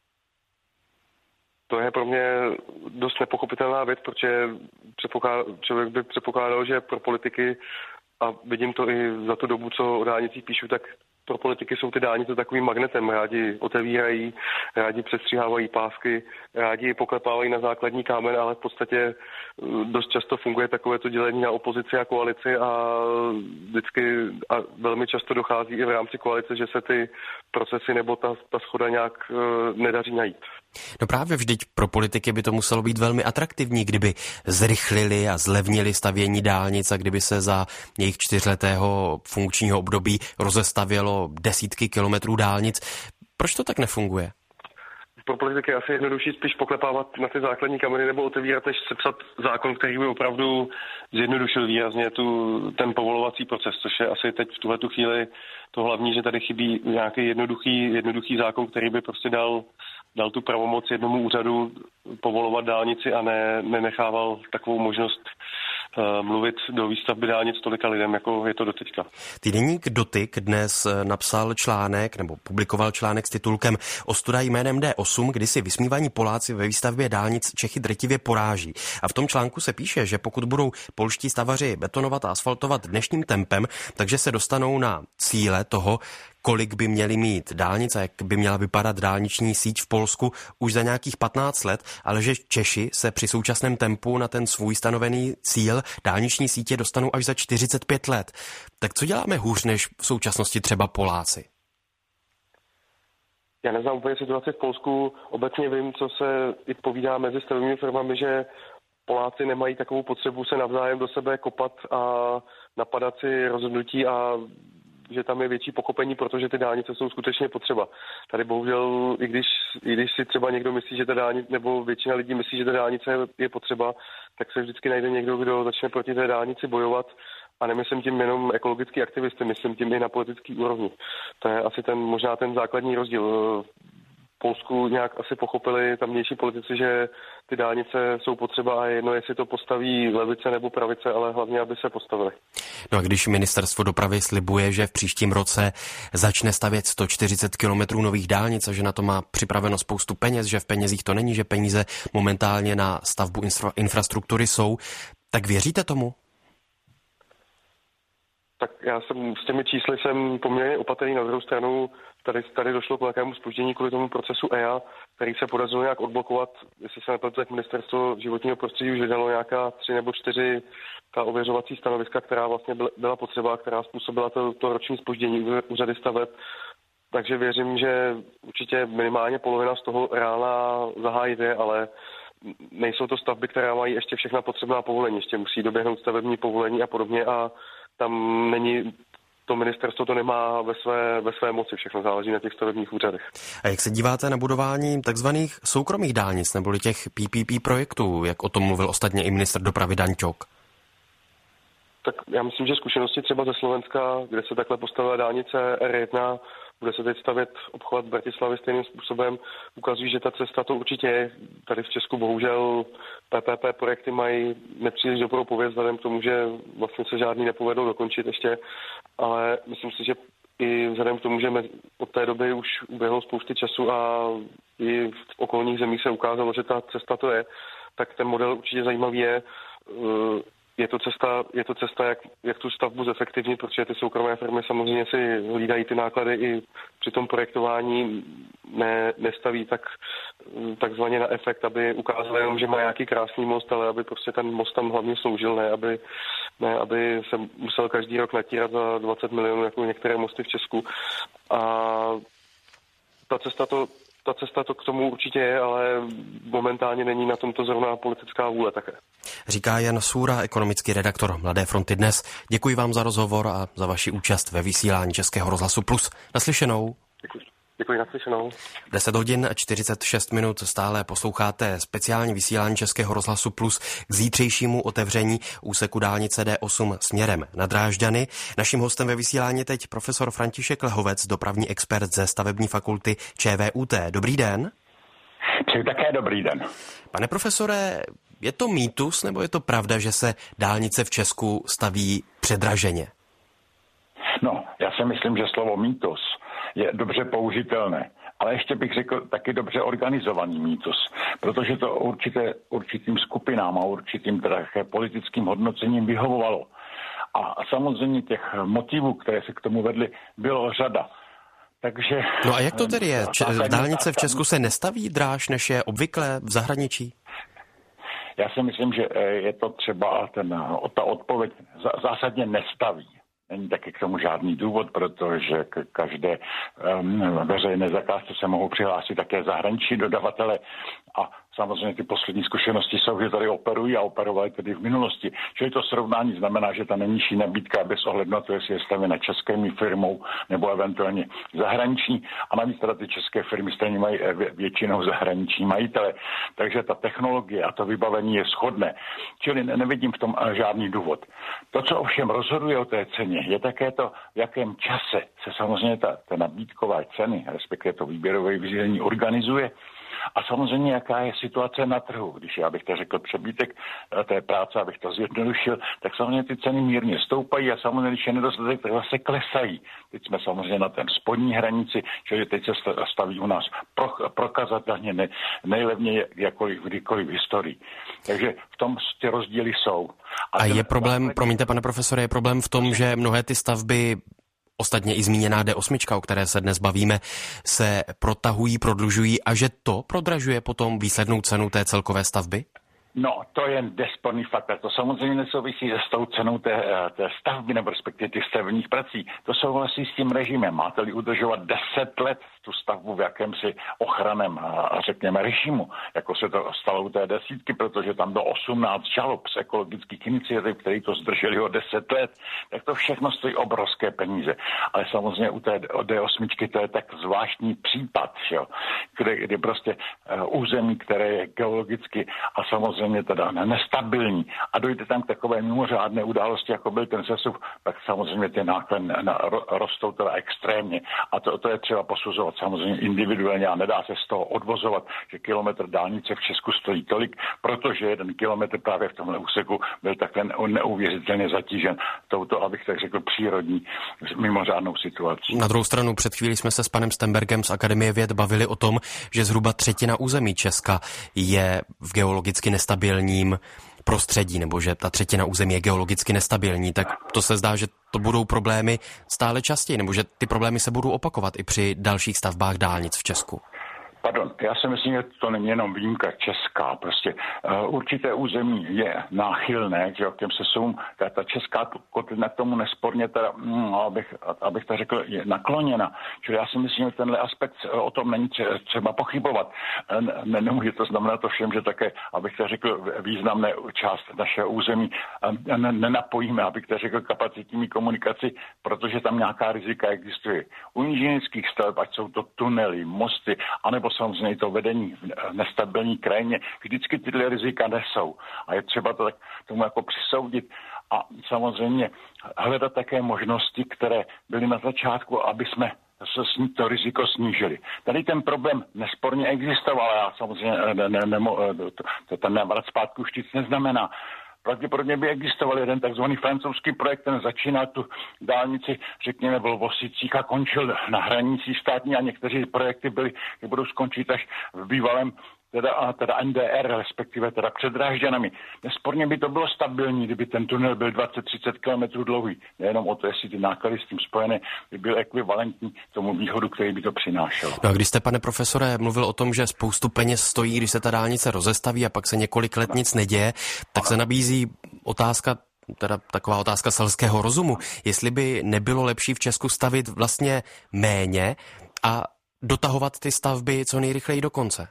To je pro mě dost nepochopitelná věc, protože člověk by předpokládal, že pro politiky, a vidím to i za tu dobu, co o dálnicích píšu, tak pro politiky jsou ty dálnice takovým magnetem. Rádi otevírají, rádi přestřihávají pásky, rádi poklepávají na základní kámen, ale v podstatě dost často funguje takovéto dělení na opozici a koalici a vždycky a velmi často dochází i v rámci koalice, že se ty procesy nebo ta shoda nějak nedaří najít. No právě vždyť pro politiky by to muselo být velmi atraktivní, kdyby zrychlili a zlevnili stavění dálnic a kdyby se za jejich 4letého funkčního období rozestavělo desítky kilometrů dálnic. Proč to tak nefunguje? Pro politiky je asi jednodušší spíš poklepávat na ty základní kameny nebo otevírat, než sepsat zákon, který by opravdu zjednodušil výrazně ten povolovací proces, což je asi teď v tuhletu chvíli to hlavní, že tady chybí nějaký jednoduchý zákon, který by prostě dal tu pravomoc jednomu úřadu povolovat dálnici a nenechával takovou možnost mluvit do výstavby dálnic tolika lidem, jako je to doteďka. Týdeník Dotyk dnes napsal článek, nebo publikoval článek s titulkem Ostuda jménem D8, kdy si vysmívaní Poláci ve výstavbě dálnic Čechy drtivě poráží. A v tom článku se píše, že pokud budou polští stavaři betonovat a asfaltovat dnešním tempem, takže se dostanou na cíle toho, kolik by měly mít dálnic a jak by měla vypadat dálniční síť v Polsku už za nějakých 15 let, ale že Češi se při současném tempu na ten svůj stanovený cíl dálniční sítě dostanou až za 45 let. Tak co děláme hůř než v současnosti třeba Poláci? Já neznám úplně situaci v Polsku. Obecně vím, co se i povídá mezi stavebními firmami, že Poláci nemají takovou potřebu se navzájem do sebe kopat a napadat si rozhodnutí a že tam je větší pochopení, protože ty dálnice jsou skutečně potřeba. Tady bohužel, i když si třeba někdo myslí, že ta dálnice, nebo většina lidí myslí, že ta dálnice je potřeba, tak se vždycky najde někdo, kdo začne proti té dálnici bojovat. A nemyslím tím jenom ekologický aktivisty, myslím tím i na politický úrovni. To je asi možná ten základní rozdíl. V Polsku nějak asi pochopili tamnější politici, že ty dálnice jsou potřeba a jedno, jestli to postaví levice nebo pravice, ale hlavně, aby se postavili. No a když ministerstvo dopravy slibuje, že v příštím roce začne stavět 140 kilometrů nových dálnic a že na to má připraveno spoustu peněz, že v penězích to není, že peníze momentálně na stavbu infrastruktury jsou, tak věříte tomu? Tak já jsem s těmi čísly jsem poměrně opatrný. Na druhou stranu tady došlo k velkému zpoždění kvůli tomu procesu EIA, který se podařilo nějak odblokovat. Jestli se nepletu, tak ministerstvo životního prostředí už vydalo nějaká 3 nebo 4 ta ověřovací stanoviska, která vlastně byla potřeba, která způsobila to roční zpoždění u řady staveb. Takže věřím, že určitě minimálně polovina z toho reálná zahájit je, ale nejsou to stavby, které mají ještě všechna potřebná povolení. Ještě musí doběhnout stavební povolení a podobně a tam není, to ministerstvo to nemá ve své moci, všechno záleží na těch stavebních úřadech. A jak se díváte na budování takzvaných soukromých dálnic, neboli těch PPP projektů, jak o tom mluvil ostatně i ministr dopravy Dan Ťok? Tak já myslím, že zkušenosti třeba ze Slovenska, kde se takhle postavila dálnice R1, bude se teď stavět obchvat Bratislavy stejným způsobem, ukazují, že ta cesta to určitě je. Tady v Česku bohužel PPP projekty mají nepříliš dobrou pověst, vzhledem k tomu, že vlastně se žádný nepovedou dokončit ještě, ale myslím si, že i vzhledem k tomu, že od té doby už uběhlo spousty času a i v okolních zemích se ukázalo, že ta cesta to je, tak ten model určitě zajímavý je. je to cesta, jak tu stavbu zefektivnit, protože ty soukromé firmy samozřejmě si hlídají ty náklady i při tom projektování, nestaví takzvaně na efekt, aby ukázali jenom, že má nějaký krásný most, ale aby prostě ten most tam hlavně sloužil, ne aby se musel každý rok natírat za 20 milionů, jako některé mosty v Česku. A ta cesta to k tomu určitě je, ale momentálně není na tomto zrovna politická vůle také. Říká Jan Sůra, ekonomický redaktor Mladé fronty Dnes. Děkuji vám za rozhovor a za vaši účast ve vysílání Českého rozhlasu Plus. Naslyšenou. Děkuji, naslyšenou. 10 hodin a 46 minut stále posloucháte speciální vysílání Českého rozhlasu Plus k zítřejšímu otevření úseku dálnice D8 směrem na Drážďany. Naším hostem ve vysílání je teď profesor František Lehovec, dopravní expert ze stavební fakulty ČVUT. Dobrý den. Přeji také dobrý den. Pane profesore, je to mýtus nebo je to pravda, že se dálnice v Česku staví předraženě? No, já si myslím, že slovo mýtus je dobře použitelné, ale ještě bych řekl taky dobře organizovaný mýtus, protože to určitým skupinám a určitým také politickým hodnocením vyhovovalo. A samozřejmě těch motivů, které se k tomu vedly, bylo řada. Takže, no a jak to tedy je? Dálnice v Česku se nestaví dráž, než je obvyklé v zahraničí? Já si myslím, že je to třeba ta odpověď zásadně nestaví. Není taky k tomu žádný důvod, protože k každé veřejné zakázce se mohou přihlásit také zahraniční dodavatele a samozřejmě ty poslední zkušenosti jsou, že tady operují a operovali tedy v minulosti. Čili to srovnání znamená, že ta nejnižší nabídka bez ohledu na to, jestli je stavěna českými firmou nebo eventuálně zahraniční. A navíc teda ty české firmy stejně mají většinou zahraniční majitele. Takže ta technologie a to vybavení je shodné. Čili nevidím v tom žádný důvod. To, co ovšem rozhoduje o té ceně, je také to, v jakém čase se samozřejmě ta nabídková ceny, respektive to výběrové řízení organizuje. A samozřejmě, jaká je situace na trhu. Když já bych to řekl přebytek té práce, abych to zjednodušil, tak samozřejmě ty ceny mírně stoupají a samozřejmě, když je nedostatek, tak zase klesají. Teď jsme samozřejmě na té spodní hranici, čili teď se staví u nás prokazatelně nejlevněji jakkoliv kdykoliv v historii. Takže v tom ty rozdíly jsou. A je problém, promiňte pane profesore, je problém v tom, že mnohé ty stavby, ostatně i zmíněná D8, o které se dnes bavíme, se protahují, prodlužují a že to prodražuje potom výslednou cenu té celkové stavby? No, to je nesporný fakt. To samozřejmě nesouvisí s tou cenou té stavby, nebo respektive těch stavebních prací. To souvisí s tím režimem. Máte-li udržovat 10 let tu stavbu v jakémsi ochraném, řekněme, režimu, jako se to stalo u té desítky, protože tam bylo 18 žalob z ekologických iniciativ, které to zdrželi o 10 let, tak to všechno stojí obrovské peníze. Ale samozřejmě u té D8 to je tak zvláštní případ, jo, kdy prostě území, které je geologicky a samozřejmě teda nestabilní a dojde tam k takové mimořádné události, jako byl ten sesuv, tak samozřejmě ty náklady rostou teda extrémně. A to je třeba posuzovat samozřejmě individuálně a nedá se z toho odvozovat, že kilometr dálnice v Česku stojí tolik, protože 1 kilometr právě v tomhle úseku byl takhle neuvěřitelně zatížen touto, abych tak řekl, přírodní mimořádnou situací. Na druhou stranu před chvílí jsme se s panem Stembergem z Akademie věd bavili o tom, že zhruba 1/3 území Česka je v geologicky nestabilním prostředí, nebo že ta 1/3 území je geologicky nestabilní, tak to se zdá, že to budou problémy stále častěji, nebo že ty problémy se budou opakovat i při dalších stavbách dálnic v Česku. Pardon, já si myslím, že to není jenom výjimka česká, prostě určité území je náchylné, že k těm sesuvům, ta česká kotlina k tomu nesporně, teda, abych to řekl, je nakloněna. Čili já si myslím, že tenhle aspekt o tom není třeba pochybovat. Nemůže to znamenat to všem, že také, abych to řekl, významné část našeho území nenapojíme, abych to řekl, kapacitní komunikaci, protože tam nějaká rizika existuje. U inženýrských staveb, ať jsou to tunely, mosty, anebo samozřejmě to vedení v nestabilní krajině, vždycky tyhle rizika nesou. A je třeba to tak tomu jako přisoudit a samozřejmě hledat také možnosti, které byly na začátku, aby jsme to riziko snížili. Tady ten problém nesporně existoval, já samozřejmě ten návrat zpátky už nic neznamená. Pravděpodobně by existoval jeden takzvaný francouzský projekt, ten začínal tu dálnici, řekněme, v Lvosicích a končil na hranicích státní a někteří projekty budou skončit až v bývalém teda NDR, respektive teda před Drážďanami. Nesporně by to bylo stabilní, kdyby ten tunel byl 20-30 km dlouhý. Nejenom o to, jestli ty náklady s tím spojené by byl ekvivalentní tomu výhodu, který by to přinášelo. No a když jste, pane profesore, mluvil o tom, že spoustu peněz stojí, když se ta dálnice rozestaví a pak se několik let nic neděje, tak se nabízí otázka, teda taková otázka selského rozumu, jestli by nebylo lepší v Česku stavit vlastně méně a dotahovat ty stavby co nejrychleji do konce.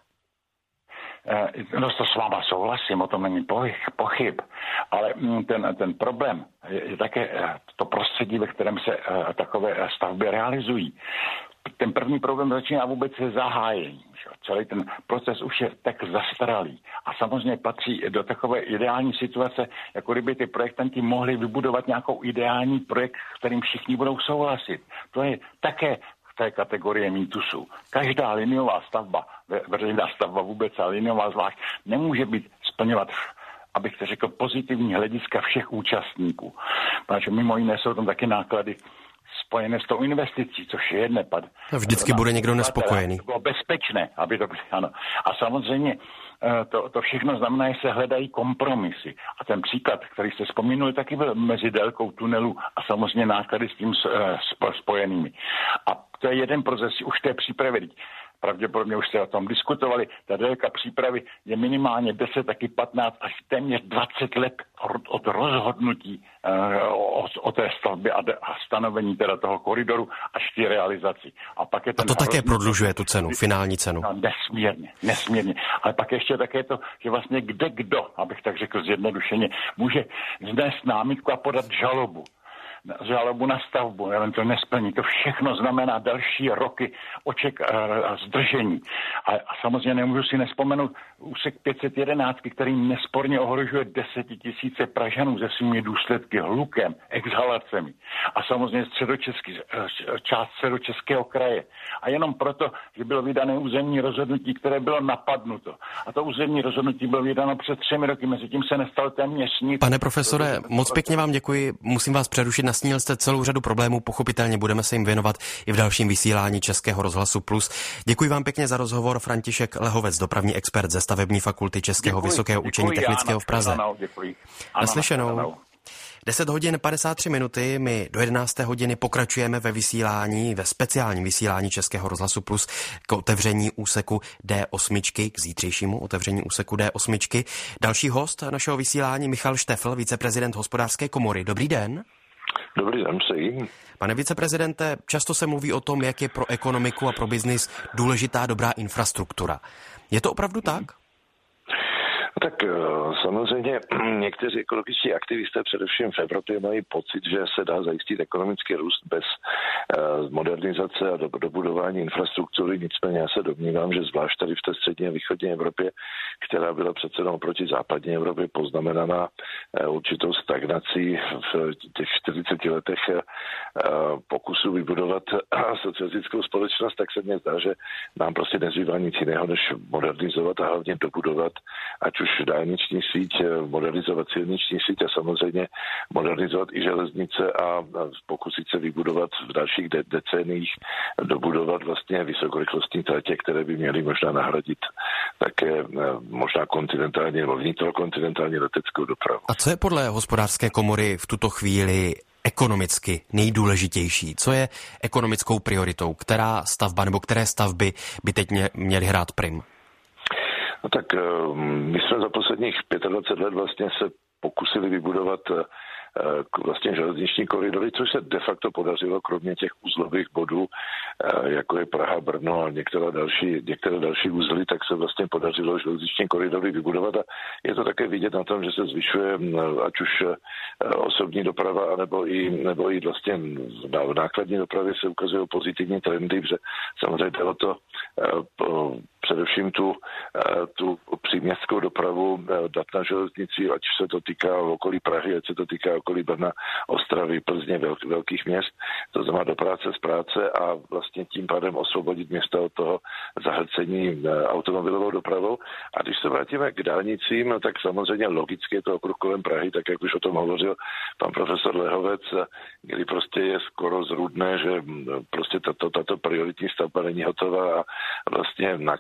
No to s váma souhlasím, o tom není pochyb, ale ten problém je také to prostředí, ve kterém se takové stavby realizují. Ten první problém začíná vůbec se zahájením. Celý ten proces už je tak zastaralý. A samozřejmě patří do takové ideální situace, jako kdyby ty projektanti mohli vybudovat nějakou ideální projekt, kterým všichni budou souhlasit. To je také v té kategorie mýtusů. Každá liniová stavba, veřejná stavba vůbec a liniová zvlášť, nemůže být splňovat, abych to řekl, pozitivní hlediska všech účastníků. Protože mimo jiné jsou tam taky náklady spojené s tou investicí, což je nepad. Vždycky bude někdo nespokojený. To bylo bezpečné, aby to bylo, ano. A samozřejmě to všechno znamená, že se hledají kompromisy. A ten příklad, který jste vzpomínuli, taky byl mezi délkou tunelu a samozřejmě náklady s tím spojenými. A to je jeden proces už té přípravy. Pravděpodobně už jste o tom diskutovali. Ta délka přípravy je minimálně 10, taky 15 až téměř 20 let od rozhodnutí o té stavbě a stanovení teda toho koridoru až ty realizaci. A pak je ten to také prodlužuje tu cenu, finální cenu. No, nesmírně. Ale pak ještě také to, že vlastně kdo, abych tak řekl zjednodušeně, může znést námitku a podat žalobu na stavbu, ale to nesplní. To všechno znamená další roky zdržení. A samozřejmě nemůžu si nespomenout úsek 511, který nesporně ohrožuje 10 000 Pražanů se svými důsledky, hlukem, exhalacemi. A samozřejmě část středočeského kraje. A jenom proto, že bylo vydané územní rozhodnutí, které bylo napadnuto. A to územní rozhodnutí bylo vydáno před 3 roky, mezi tím se nestalo téměř nic. Pane profesore, moc pěkně vám děkuji. Musím vás přerušit. Nastínil jste celou řadu problémů, pochopitelně budeme se jim věnovat i v dalším vysílání Českého rozhlasu Plus. Děkuji vám pěkně za rozhovor. František Lehovec, dopravní expert ze Stavební fakulty Českého vysokého učení technického v Praze. Naslyšenou. 10 hodin 53 minuty, my do 11. hodiny pokračujeme ve vysílání, ve speciálním vysílání Českého rozhlasu Plus k otevření úseku D8, k zítřejšímu otevření úseku D8. Další host našeho vysílání Michal Štefl, viceprezident Hospodářské komory. Dobrý den. Dobrý den, přeji. Pane viceprezidente, často se mluví o tom, jak je pro ekonomiku a pro biznis důležitá dobrá infrastruktura. Je to opravdu tak? Tak samozřejmě někteří ekologičtí aktivisté především v Evropě mají pocit, že se dá zajistit ekonomický růst bez modernizace a dobudování infrastruktury. Nicméně já se domnívám, že zvlášť tady v té střední a východní Evropě, která byla přece jenom proti západní Evropě poznamenaná určitou stagnací v těch 40 letech pokusu vybudovat socialistickou společnost, tak se mně zdá, že nám prostě nezbývá nic jiného, než modernizovat a hlavně dobudovat, ať už dálniční síť, modernizovat silniční síť a samozřejmě modernizovat i železnice a pokusit se vybudovat v dalších deceniích, dobudovat vlastně vysokorychlostní tratě, které by měly možná nahradit také možná kontinentální nebo vnitrokontinentální leteckou dopravu. A co je podle Hospodářské komory v tuto chvíli ekonomicky nejdůležitější? Co je ekonomickou prioritou? Která stavba nebo které stavby by teď měly hrát prim? No tak my jsme za posledních 25 let vlastně se pokusili vybudovat vlastně železniční koridory, což se de facto podařilo, kromě těch uzlových bodů, jako je Praha, Brno a některé další uzly, tak se vlastně podařilo železniční koridory vybudovat a je to také vidět na tom, že se zvyšuje ať už osobní doprava, nebo i vlastně v nákladní dopravě se ukazují pozitivní trendy, protože samozřejmě jde o to především tu příměstskou dopravu dát na železnici, ať se to týká okolí Prahy, ať se to týká okolí Brna, Ostravy, Plzně, velkých měst, to znamená do práce z práce a vlastně tím pádem osvobodit města od toho zahlcení automobilovou dopravou. A když se vrátíme k dálnicím, tak samozřejmě logicky je to okruh kolem Prahy, tak jak už o tom hovořil pan profesor Lehovec, kdy prostě je skoro zrůdné, že prostě tato prioritní stavba není hotová a vlastně náklad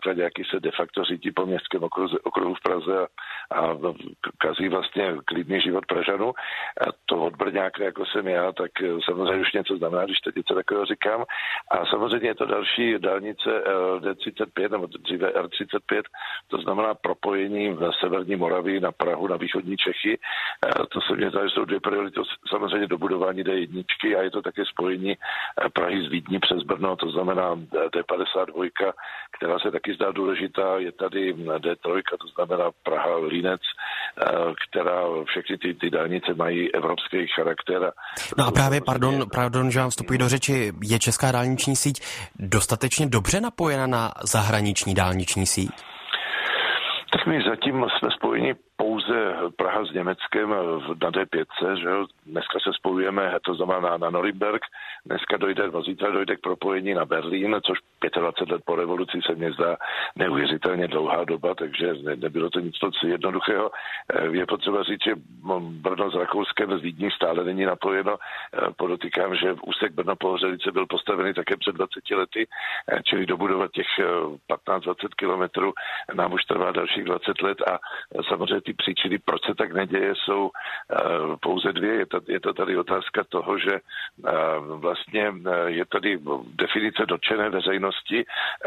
nákladáky se de facto řídí po městském okruhu v Praze a kazí vlastně klidný život Pražanů. A to od Brňáka, jako jsem já, tak samozřejmě už něco znamená, když teď něco takového říkám. A samozřejmě je to další dálnice D35, nebo dříve R35, to znamená propojení v severní Moravii na Prahu, na východní Čechy. To se mě zdá, že jsou dvě priority, samozřejmě dobudování D1 a je to také spojení Prahy z Vídní přes Brno, to znamená D52, která se taky zdá důležitá, je tady D3, to znamená Praha-Línec, která všechny ty dálnice mají evropský charakter. No a právě, pardon, že vám vstupuji do řeči, je česká dálniční síť dostatečně dobře napojena na zahraniční dálniční síť? Tak my zatím jsme spojeni pouze Praha s Německem na D5, že jo? Dneska se spojujeme, to znamená na Norimberg, zítra dojde k propojení na Berlín, což 25 let po revoluci se mně zdá neuvěřitelně dlouhá doba, takže nebylo to nic moc jednoduchého. Je potřeba říct, že Brno s Rakouskem z Vídní stále není napojeno. Podotýkám, že úsek Brno-Pohořelice byl postavený také před 20 lety, čili dobudovat těch 15-20 kilometrů nám už trvá dalších 20 let a samozřejmě ty příčiny, proč se tak neděje, jsou pouze dvě. Je to tady otázka toho, že vlastně je tady definice dotčené veřejnosti,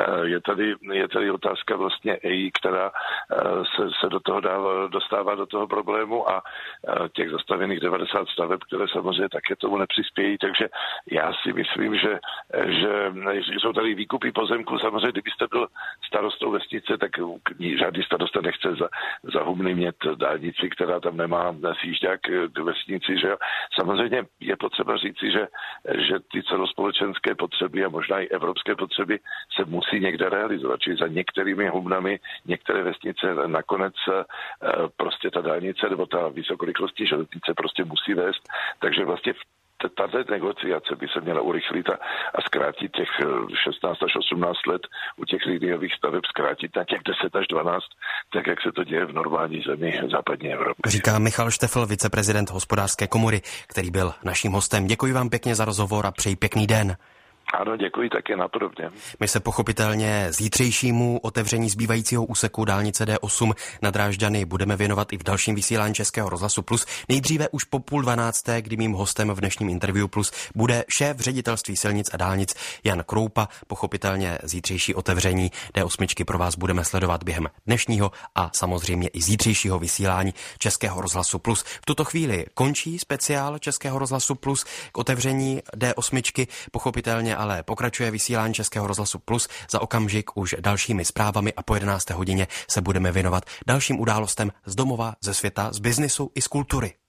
je tady otázka vlastně EI, která se do toho dostává do toho problému a těch zastavených 90 staveb, které samozřejmě také tomu nepřispějí, takže já si myslím, že jsou tady výkupy pozemků. Samozřejmě, kdybyste byl starostou vesnice, tak žádný starosta nechce za Humny mět dálnici, která tam nemá sjížďák k vesnici, že jo. Samozřejmě je potřeba říci, že ty celospolečenské potřeby a možná i evropské potřeby se musí někde realizovat. Čili za některými Humnami některé vesnice nakonec prostě ta dálnice nebo ta vysokorychlostní železnice prostě musí vést. Takže vlastně tato negociace by se měla urychlit a zkrátit těch 16 až 18 let u těch liniových staveb zkrátit na těch 10 až 12, tak jak se to děje v normální zemi západní Evropy. Říká Michal Štefl, viceprezident Hospodářské komory, který byl naším hostem. Děkuji vám pěkně za rozhovor a přeji pěkný den. Ano, děkuji také napodobně. My se pochopitelně zítřejšímu otevření zbývajícího úseku dálnice D8 na Drážďany budeme věnovat i v dalším vysílání Českého rozhlasu Plus. Nejdříve už po 11:30, kdy mým hostem v dnešním Interview Plus bude šéf ředitelství silnic a dálnic Jan Kroupa. Pochopitelně zítřejší otevření D8 pro vás budeme sledovat během dnešního a samozřejmě i zítřejšího vysílání Českého rozhlasu Plus. V tuto chvíli končí speciál Českého rozhlasu Plus k otevření D8, pochopitelně ale pokračuje vysílání Českého rozhlasu Plus za okamžik už dalšími zprávami a po 11. hodině se budeme věnovat dalším událostem z domova, ze světa, z biznisu i z kultury.